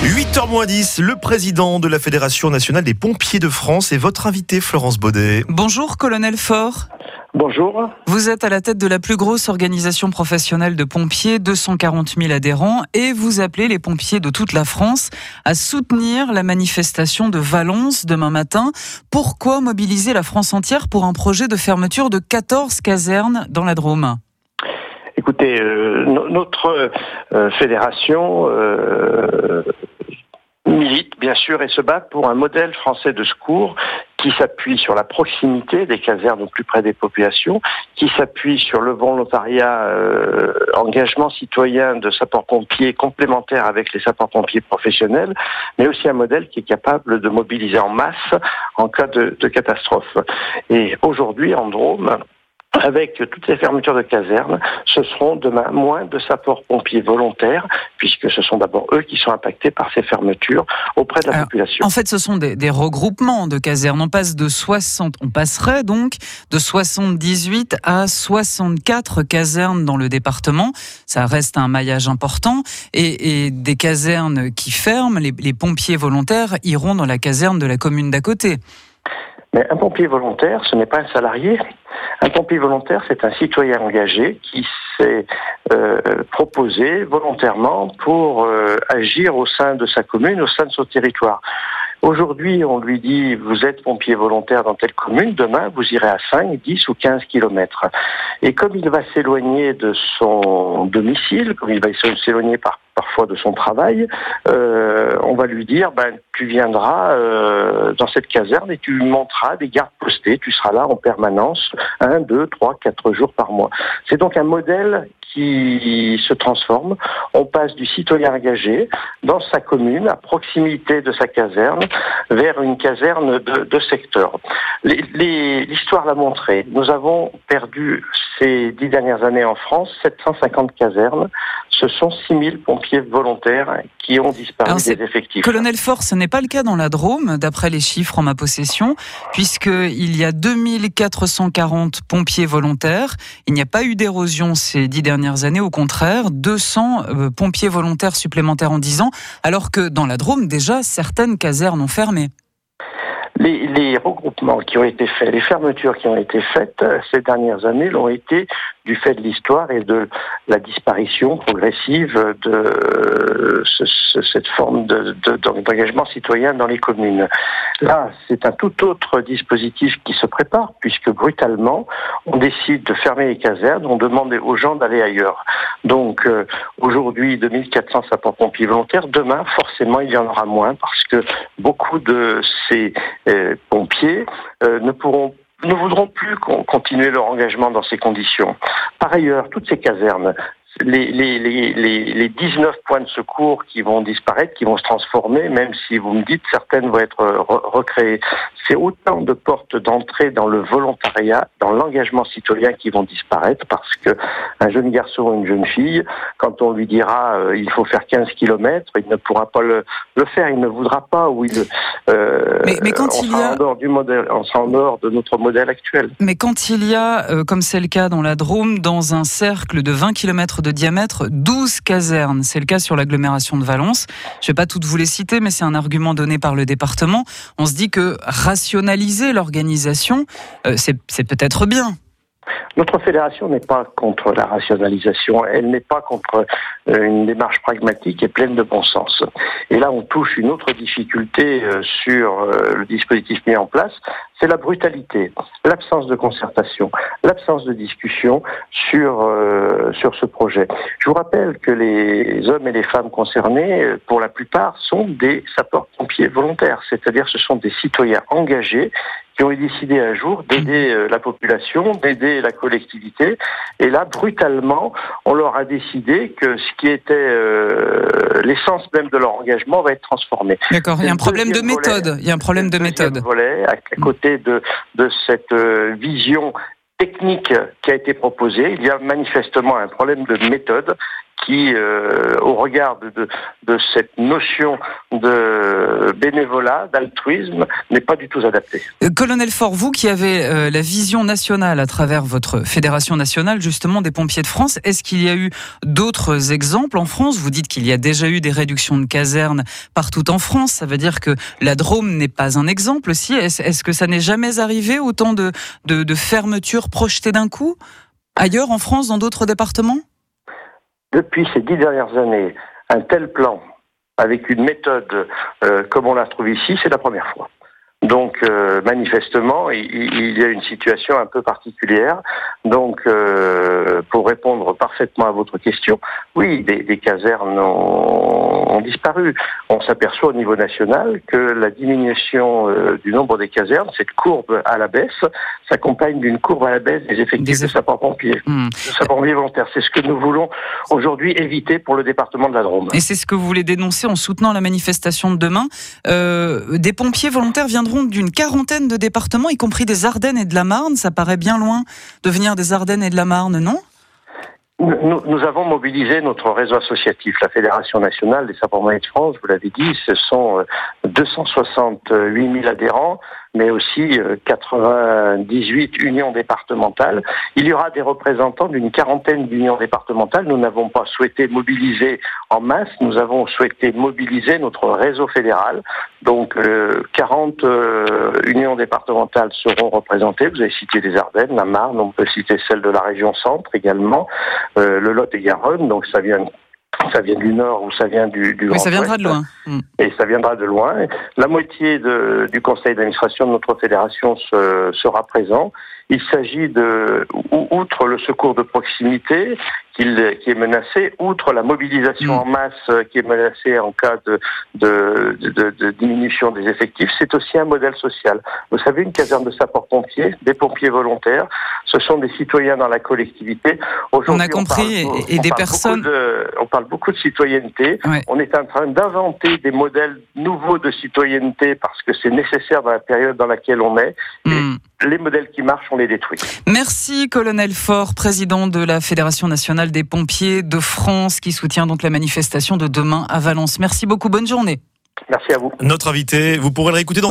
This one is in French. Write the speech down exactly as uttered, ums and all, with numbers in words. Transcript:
huit heures moins dix, le président de la Fédération nationale des pompiers de France est votre invité, Florence Baudet. Bonjour, colonel Faure. Bonjour. Vous êtes à la tête de la plus grosse organisation professionnelle de pompiers, deux cent quarante mille adhérents, et vous appelez les pompiers de toute la France à soutenir la manifestation de Valence demain matin. Pourquoi mobiliser la France entière pour un projet de fermeture de quatorze casernes dans la Drôme ? Écoutez, euh, no- notre euh, fédération euh, milite bien sûr et se bat pour un modèle français de secours qui s'appuie sur la proximité des casernes au plus près des populations, qui s'appuie sur le volontariat, euh, engagement citoyen de sapeurs-pompiers complémentaire avec les sapeurs-pompiers professionnels, mais aussi un modèle qui est capable de mobiliser en masse en cas de, de catastrophe. Et aujourd'hui, en Drôme, avec toutes ces fermetures de casernes, ce seront demain moins de sapeurs-pompiers volontaires, puisque ce sont d'abord eux qui sont impactés par ces fermetures auprès de la Alors, population. En fait, ce sont des, des regroupements de casernes. On passe de soixante, on passerait donc de soixante-dix-huit à soixante-quatre casernes dans le département. Ça reste un maillage important. Et, et des casernes qui ferment, les, les pompiers volontaires iront dans la caserne de la commune d'à côté. Mais un pompier volontaire, ce n'est pas un salarié. Un pompier volontaire, c'est un citoyen engagé qui s'est euh, proposé volontairement pour euh, agir au sein de sa commune, au sein de son territoire. Aujourd'hui, on lui dit, vous êtes pompier volontaire dans telle commune, demain, vous irez à cinq, dix ou quinze kilomètres. Et comme il va s'éloigner de son domicile, comme il va s'éloigner par, parfois de son travail, euh, on va lui dire, ben, tu viendras euh, dans cette caserne et tu monteras des gardes postés, tu seras là en permanence, un, deux, trois, quatre jours par mois. C'est donc un modèle qui se transforme. On passe du citoyen engagé dans sa commune, à proximité de sa caserne, vers une caserne de, de secteur. Les, les, l'histoire l'a montré. Nous avons perdu ces dix dernières années en France sept cent cinquante casernes. Ce sont six mille pompiers volontaires qui ont disparu Alors, des effectifs. Colonel Faure, ce n'est pas le cas dans la Drôme, d'après les chiffres en ma possession, puisqu'il y a deux mille quatre cent quarante pompiers volontaires. Il n'y a pas eu d'érosion ces dix dernières années, au contraire, deux cents euh, pompiers volontaires supplémentaires en dix ans, alors que dans la Drôme, déjà, certaines casernes ont fermé. Les, les regroupements qui ont été faits, les fermetures qui ont été faites ces dernières années l'ont été du fait de l'histoire et de la disparition progressive de ce, ce, cette forme de, de, d'engagement citoyen dans les communes. Là, c'est un tout autre dispositif qui se prépare, puisque brutalement, on décide de fermer les casernes, on demande aux gens d'aller ailleurs. Donc, euh, aujourd'hui, deux mille quatre cents sapeurs-pompiers volontaires, demain, forcément, il y en aura moins, parce que beaucoup de ces euh, pompiers euh, ne pourront ne voudront plus continuer leur engagement dans ces conditions. Par ailleurs, toutes ces casernes, les, les, les, les, les dix-neuf points de secours qui vont disparaître, qui vont se transformer, même si vous me dites certaines vont être re- recréées, c'est autant de portes d'entrée dans le volontariat, dans l'engagement citoyen qui vont disparaître, parce que un jeune garçon ou une jeune fille, quand on lui dira euh, il faut faire quinze kilomètres, il ne pourra pas le, le faire, il ne voudra pas, ou il euh, mais, mais quand on il sera y a... en dehors du modèle, on sera en dehors de notre modèle actuel. Mais quand il y a, euh, comme c'est le cas dans la Drôme, dans un cercle de vingt kilomètres de diamètre, douze casernes, c'est le cas sur l'agglomération de Valence, je ne vais pas toutes vous les citer, mais c'est un argument donné par le département, on se dit que rationaliser l'organisation, euh, c'est, c'est peut-être bien. Notre fédération n'est pas contre la rationalisation, elle n'est pas contre une démarche pragmatique et pleine de bon sens. Et là, on touche une autre difficulté sur le dispositif mis en place, c'est la brutalité, l'absence de concertation, l'absence de discussion sur euh, sur ce projet. Je vous rappelle que les hommes et les femmes concernés, pour la plupart, sont des sapeurs-pompiers volontaires, c'est-à-dire ce sont des citoyens engagés qui ont décidé un jour d'aider la population, d'aider la collectivité. Et là, brutalement, on leur a décidé que ce qui était euh, l'essence même de leur engagement va être transformé. D'accord, il y a un problème de méthode. Volet, il y a un problème de méthode. Volet, à côté de, de cette euh, vision technique qui a été proposée, il y a manifestement un problème de méthode qui, euh, au regard de, de, de cette notion de bénévolat, d'altruisme, n'est pas du tout adaptée. Euh, Colonel Faure, vous qui avez euh, la vision nationale à travers votre fédération nationale, justement, des pompiers de France, est-ce qu'il y a eu d'autres exemples en France? Vous dites qu'il y a déjà eu des réductions de casernes partout en France. Ça veut dire que la Drôme n'est pas un exemple aussi. Est-ce, est-ce que ça n'est jamais arrivé, autant de, de, de fermetures projetées d'un coup, ailleurs en France, dans d'autres départements? Depuis ces dix dernières années, un tel plan, avec une méthode euh, comme on la trouve ici, c'est la première fois. Donc, euh, manifestement, il, il y a une situation un peu particulière. Donc, euh, pour répondre parfaitement à votre question, oui, des, des casernes ont, ont disparu. On s'aperçoit au niveau national que la diminution euh, du nombre des casernes, cette courbe à la baisse, s'accompagne d'une courbe à la baisse des effectifs des... de sapeurs-pompiers, mmh. de sapeurs-pompiers volontaires. C'est ce que nous voulons aujourd'hui éviter pour le département de la Drôme. Et c'est ce que vous voulez dénoncer en soutenant la manifestation de demain. Euh, des pompiers volontaires viendront d'une quarantaine de départements, y compris des Ardennes et de la Marne. Ça paraît bien loin de venir des Ardennes et de la Marne, non ? Nous, nous avons mobilisé notre réseau associatif, la Fédération nationale des sapeurs-pompiers de France, vous l'avez dit, ce sont deux cent soixante-huit mille adhérents, mais aussi quatre-vingt-dix-huit unions départementales. Il y aura des représentants d'une quarantaine d'unions départementales. Nous n'avons pas souhaité mobiliser en masse, nous avons souhaité mobiliser notre réseau fédéral. Donc euh, quarante euh, unions départementales seront représentées. Vous avez cité les Ardennes, la Marne, on peut citer celle de la région Centre également, euh, le Lot-et-Garonne, donc ça vient... Ça vient du nord ou ça vient du, du oui, Grand ça viendra Ouest, de loin. Et ça viendra de loin. La moitié de, du conseil d'administration de notre fédération se, sera présent. Il s'agit de, outre le secours de proximité qui, qui est menacé, outre la mobilisation mmh. en masse qui est menacée en cas de, de, de, de diminution des effectifs, c'est aussi un modèle social. Vous savez, une caserne de sapeurs-pompiers, des pompiers volontaires, ce sont des citoyens dans la collectivité. On a compris, on parle, et, et des personnes... De, on parle beaucoup de citoyenneté. Ouais. On est en train d'inventer des modèles nouveaux de citoyenneté parce que c'est nécessaire dans la période dans laquelle on est. Mmh. Et les modèles qui marchent, on les détruit. Merci Colonel Faure, président de la Fédération nationale des pompiers de France, qui soutient donc la manifestation de demain à Valence. Merci beaucoup, bonne journée. Merci à vous. Notre invité, vous pourrez le réécouter dans